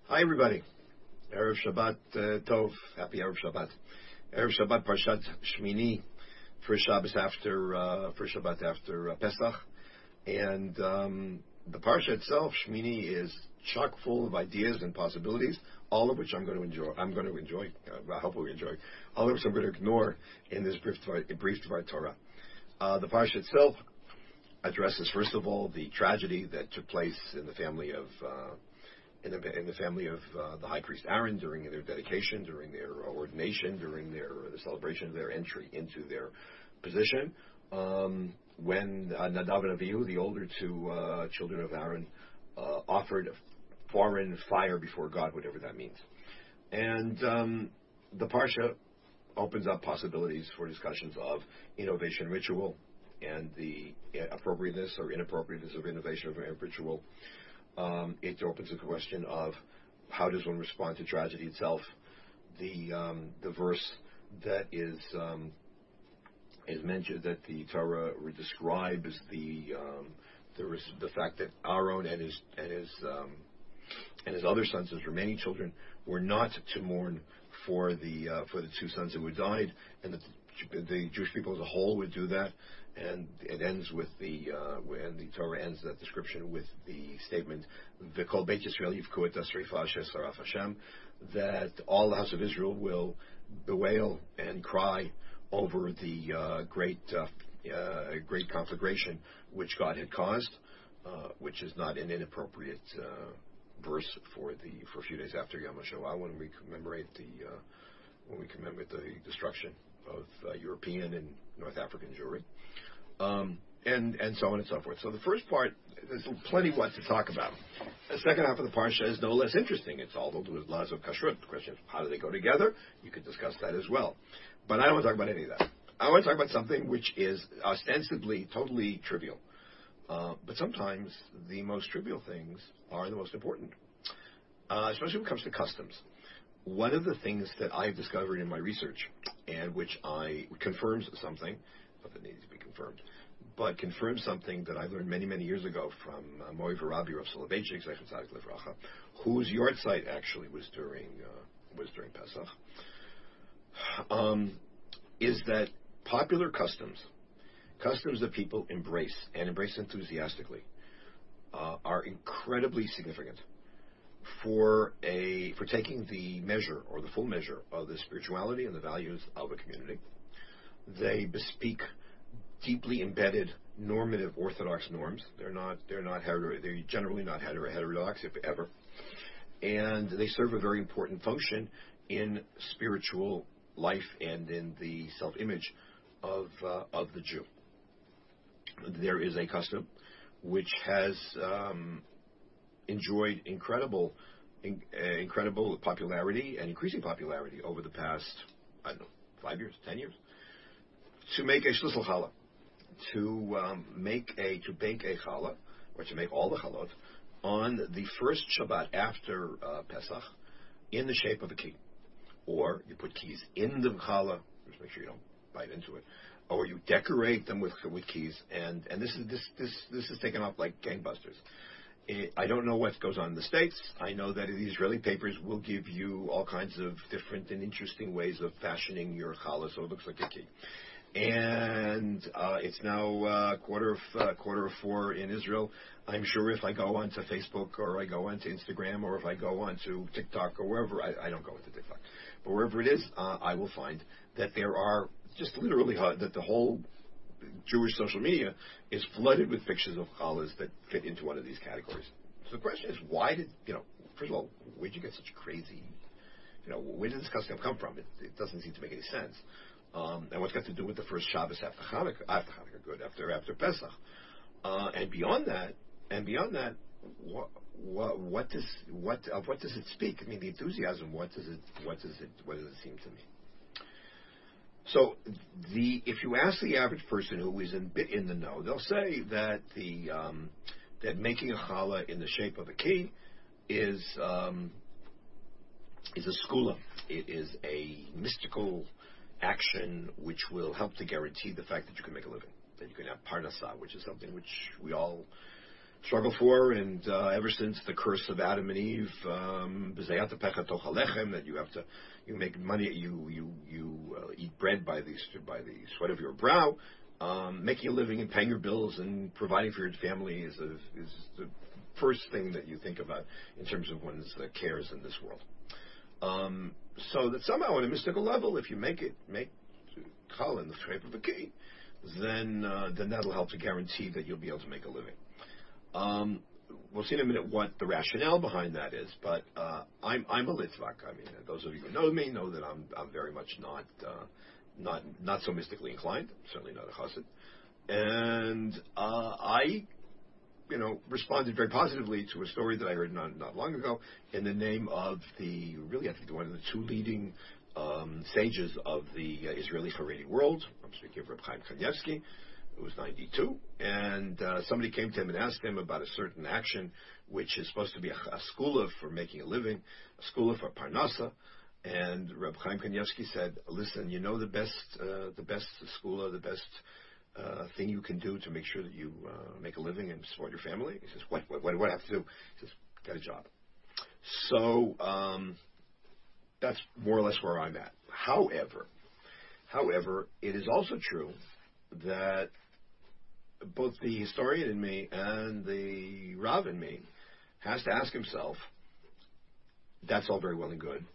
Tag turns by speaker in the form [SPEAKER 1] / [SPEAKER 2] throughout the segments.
[SPEAKER 1] Hi, everybody. Erev Shabbat Tov. Happy Erev Shabbat. Erev Shabbat Parshat Shmini. First Shabbat after Pesach. And the Parsha itself, Shmini, is chock full of ideas and possibilities, all of which I'm going to enjoy. I hope we enjoy. All of which I'm going to ignore in this brief Dvar Torah. The Parsha itself addresses, first of all, the tragedy that took place in the family of the high priest Aaron during their dedication, during their ordination, during the celebration of their entry into their position, when Nadav and Avihu, the older two children of Aaron, offered foreign fire before God, whatever that means. And the Parsha opens up possibilities for discussions of innovation ritual and the appropriateness or inappropriateness of innovation of ritual. It opens the question of how does one respond to tragedy itself. The verse that is mentioned, that the Torah describes the fact that Aaron and his other sons, his remaining children, were not to mourn for the two sons who had died, and that the Jewish people as a whole would do that. And it ends with when the Torah ends that description with the statement, "V'kol Beit Yisrael yivku et hasrifa asher saraf Hashem," that all the house of Israel will bewail and cry over the great conflagration which God had caused, which is not an inappropriate verse for a few days after Yom HaShoah, when we commemorate the destruction of European and North African Jewry. And so on and so forth. So the first part, there's plenty what to talk about. The second half of the Parsha is no less interesting. It's all to do with laws of kashrut. The question is, how do they go together? You could discuss that as well. But I don't want to talk about any of that. I want to talk about something which is ostensibly totally trivial. But sometimes the most trivial things are the most important, especially when it comes to customs. One of the things that I've discovered in my research, and which confirms something, not that it needs to be confirmed, but confirms something that I learned many, many years ago from Mori Varabi Rav Soloveitchik, Zechon Tzadik Livracha, whose yard site actually was during Pesach, is that popular customs that people embrace enthusiastically, are incredibly significant for taking the measure or the full measure of the spirituality and the values of a community. They bespeak deeply embedded normative orthodox norms. They're generally not heterodox, if ever, and they serve a very important function in spiritual life and in the self-image of the Jew. There is a custom which has enjoyed incredible popularity and increasing popularity over the past, 5 years, 10 years, to make a shlisel challah, to bake a challah, or to make all the chalot on the first Shabbat after Pesach in the shape of a key. Or you put keys in the challah, just make sure you don't bite into it, or you decorate them with keys, and this is taken off like gangbusters. I don't know what goes on in the States. I know that the Israeli papers will give you all kinds of different and interesting ways of fashioning your challah so it looks like a key. And it's now quarter of 4 in Israel. I'm sure if I go onto Facebook or I go onto Instagram or if I go onto TikTok or wherever, I don't go into TikTok, but wherever it is, I will find that there are just literally that the whole Jewish social media is flooded with pictures of challahs that fit into one of these categories. So the question is, first of all, where'd you get such crazy, where did this custom come from? It doesn't seem to make any sense. And what's got to do with the first Shabbos after Hanukkah, after Pesach, and beyond that, what does it speak? I mean, the enthusiasm. What does it seem to me? So if you ask the average person who is in the know, they'll say that that making a challah in the shape of a key is a skula. It is a mystical action which will help to guarantee the fact that you can make a living, that you can have parnasah, which is something which we all struggled for, and ever since the curse of Adam and Eve, that you make money, you eat bread by the sweat of your brow. Making a living and paying your bills and providing for your family is the first thing that you think about in terms of one's cares in this world. So that somehow, on a mystical level, if you make challah in the shape of a key, then that'll help to guarantee that you'll be able to make a living. We'll see in a minute what the rationale behind that is, but I'm a Litvak. I mean, those of you who know me know that I'm very much not so mystically inclined. Certainly not a chassid, and I responded very positively to a story that I heard not long ago in the name of I think one of the two leading sages of the Israeli Haredi world. I'm speaking of Reb Chaim Kanievsky, who was 92, and somebody came to him and asked him about a certain action which is supposed to be a skula for making a living, a skula for parnasa. And Reb Chaim Kanievsky said, "Listen, the best skula, the best thing you can do to make sure that you make a living and support your family." He says, what do I have to do? He says, "Get a job." So that's more or less where I'm at. However, it is also true that both the historian in me and the Rav in me has to ask himself, that's all very well and good,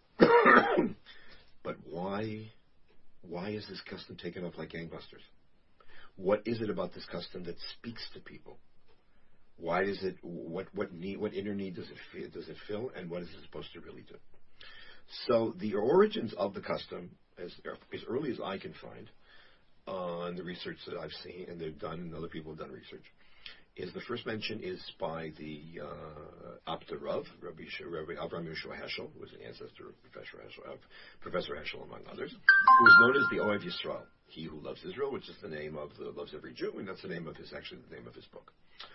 [SPEAKER 1] but why is this custom taken up like gangbusters? What is it about this custom that speaks to people? Why is it? What inner need does it fill, and what is it supposed to really do? So the origins of the custom, as early as I can find, on the research that I've seen and they've done, and other people have done research, is the first mention is by the Apter Rav, Rabbi Avram Yeshua Heschel, who was an ancestor of Professor Heschel, among others, who was known as the Ohev Yisrael, he who loves Israel, which is the name of loves every Jew, and that's the name of his book.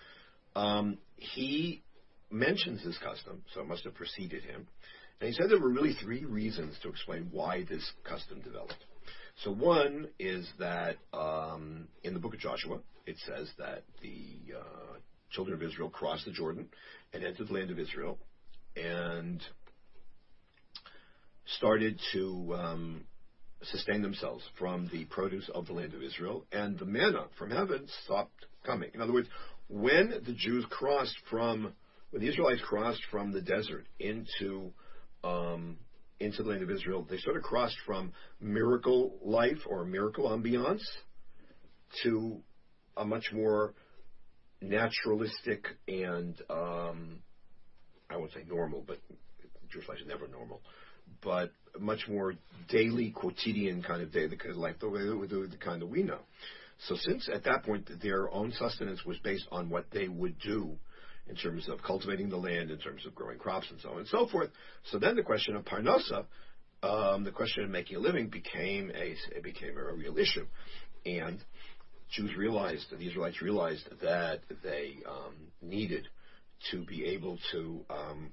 [SPEAKER 1] He mentions this custom, so it must have preceded him, and he said there were really three reasons to explain why this custom developed. So one is that in the book of Joshua, it says that the children of Israel crossed the Jordan and entered the land of Israel and started to sustain themselves from the produce of the land of Israel, and the manna from heaven stopped coming. In other words, when the Israelites crossed from the desert into the land of Israel, they sort of crossed from miracle life or miracle ambiance to a much more naturalistic and I won't say normal, but Jewish life is never normal, but a much more daily, quotidian kind of day, the kind of life, the kind that we know. So since at that point their own sustenance was based on what they would do in terms of cultivating the land, in terms of growing crops and so on and so forth. So then the question of parnasa, the question of making a living became a real issue. And the Israelites realized that they needed to be able to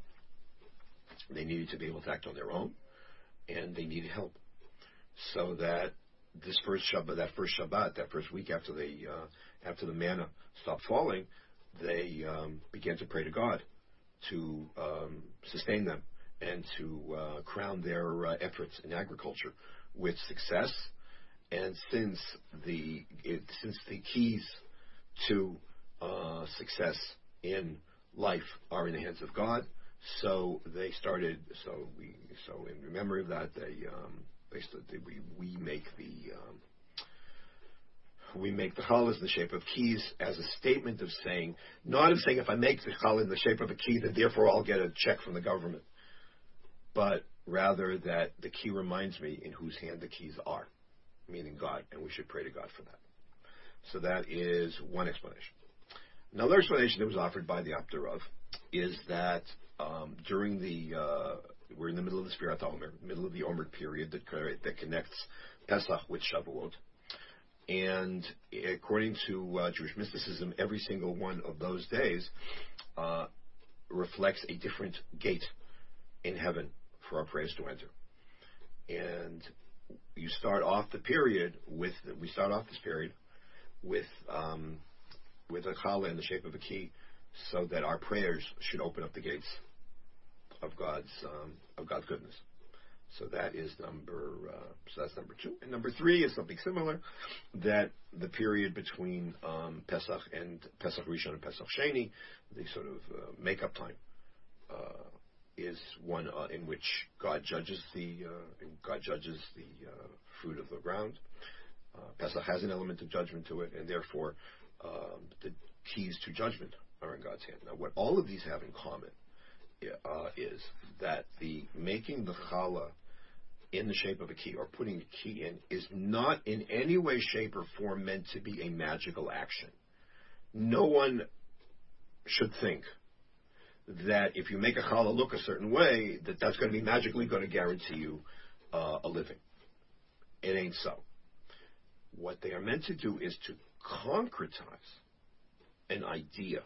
[SPEAKER 1] act on their own, and they needed help. So that that first Shabbat, that first week after the manna stopped falling, they began to pray to God to sustain them and to crown their efforts in agriculture with success. And since the keys to success in life are in the hands of God, so they started. So in memory of that, we make the challahs in the shape of keys as a statement of saying, not of saying if I make the challah in the shape of a key, then therefore I'll get a check from the government, but rather that the key reminds me in whose hand the keys are, meaning God, and we should pray to God for that. So that is one explanation. Another explanation that was offered by the Apter Rav is that during we're in the middle of the Sfirat HaOmer, middle of the Omer period that connects Pesach with Shavuot. And according to Jewish mysticism, every single one of those days reflects a different gate in heaven for our prayers to enter. And we start off this period with a challah in the shape of a key, so that our prayers should open up the gates of God's goodness. So that is that's number 2. And number 3 is something similar, that the period between Pesach and Pesach Rishon and Pesach Sheni, the sort of make-up time, is one in which God judges the fruit of the ground. Pesach has an element of judgment to it, and therefore the keys to judgment are in God's hand. Now, what all of these have in common is that the making the challah in the shape of a key, or putting a key in, is not in any way, shape, or form meant to be a magical action. No one should think that if you make a challah look a certain way, that's going to be magically going to guarantee you a living. It ain't so. What they are meant to do is to concretize an idea,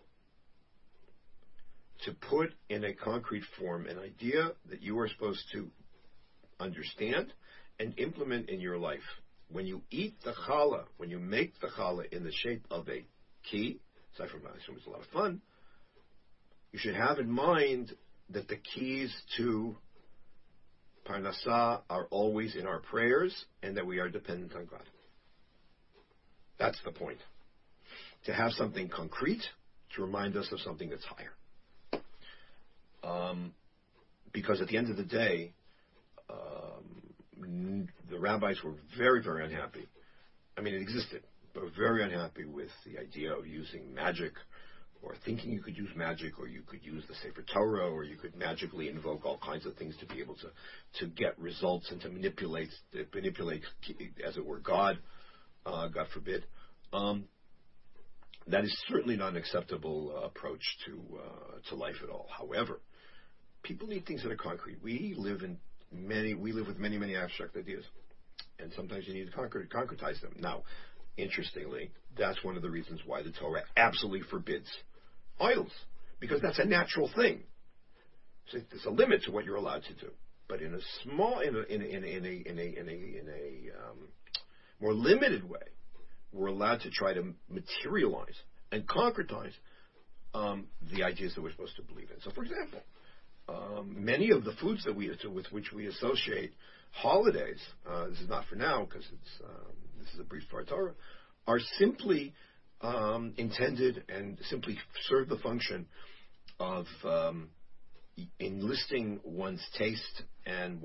[SPEAKER 1] to put in a concrete form an idea that you are supposed to understand and implement in your life. When you eat the challah, when you make the challah in the shape of a key, aside from I assume it's a lot of fun, you should have in mind that the keys to Parnassah are always in our prayers, and that we are dependent on God. That's the point. To have something concrete to remind us of something that's higher. Because at the end of the day, the rabbis were very, very unhappy. I mean, it existed, but were very unhappy with the idea of using magic, or thinking you could use magic, or you could use the Sefer Torah, or you could magically invoke all kinds of things to be able to get results and to manipulate, as it were, God forbid. That is certainly not an acceptable approach to life at all. However, people need things that are concrete. We live with many abstract ideas, and sometimes you need to concretize them. Now, interestingly, that's one of the reasons why the Torah absolutely forbids idols, because that's a natural thing. So there's a limit to what you're allowed to do. But in a more limited way, we're allowed to try to materialize and concretize the ideas that we're supposed to believe in. So, for example, many of the foods that with which we associate holidays, this is not for now because this is a brief for Torah, are simply intended and simply serve the function of enlisting one's taste and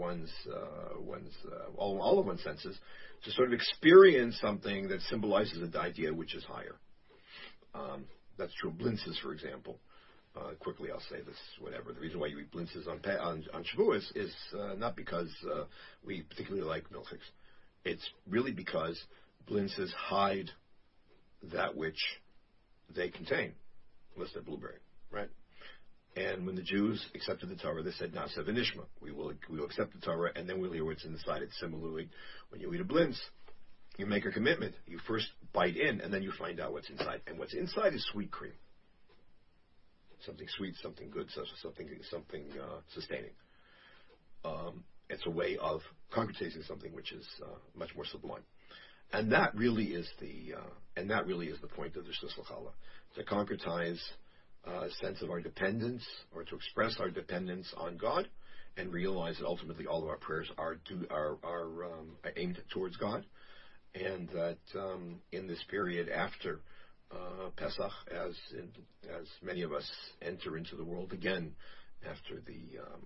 [SPEAKER 1] all of one's senses to sort of experience something that symbolizes an idea which is higher. That's true of blintzes, for example. Quickly, I'll say this, whatever. The reason why you eat blintzes on Shavuos is not because we particularly like milchiks. It's really because blintzes hide that which they contain, unless they're blueberry, right? And when the Jews accepted the Torah, they said, Na'aseh v'nishma. We will accept the Torah, and then we'll hear what's inside it. Similarly, when you eat a blintz, you make a commitment. You first bite in, and then you find out what's inside. And what's inside is sweet cream. Something sweet, something good, something sustaining. It's a way of concretizing something which is much more sublime. And that really is the point of the Shlichus Challah, to concretize a sense of our dependence, or to express our dependence on God, and realize that ultimately all of our prayers are aimed towards God, and that in this period after Pesach, as many of us enter into the world again after the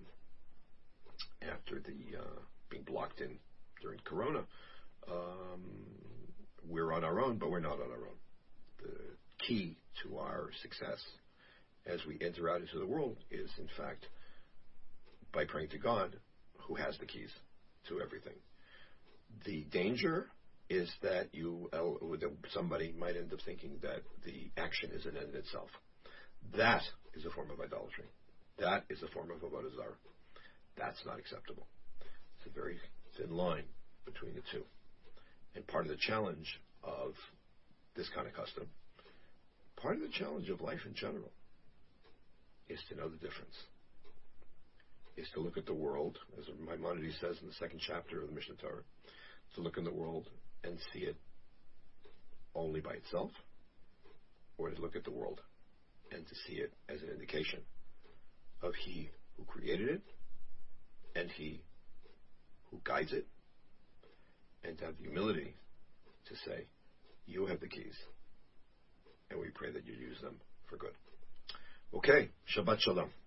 [SPEAKER 1] being blocked in during Corona, we're on our own, but we're not on our own. The key to our success as we enter out into the world is, in fact, by praying to God, who has the keys to everything. The danger is that somebody might end up thinking that the action is an end in itself. That is a form of idolatry. That is a form of avodah zarah. That's not acceptable. It's a very thin line between the two. And part of the challenge of this kind of custom, part of the challenge of life in general, is to know the difference. Is to look at the world, as Maimonides says in the 2nd chapter of the Mishnah Torah, to look in the world and see it only by itself, or to look at the world and to see it as an indication of He who created it and He who guides it, and to have the humility to say, you have the keys, and we pray that you use them for good. Okay, Shabbat Shalom.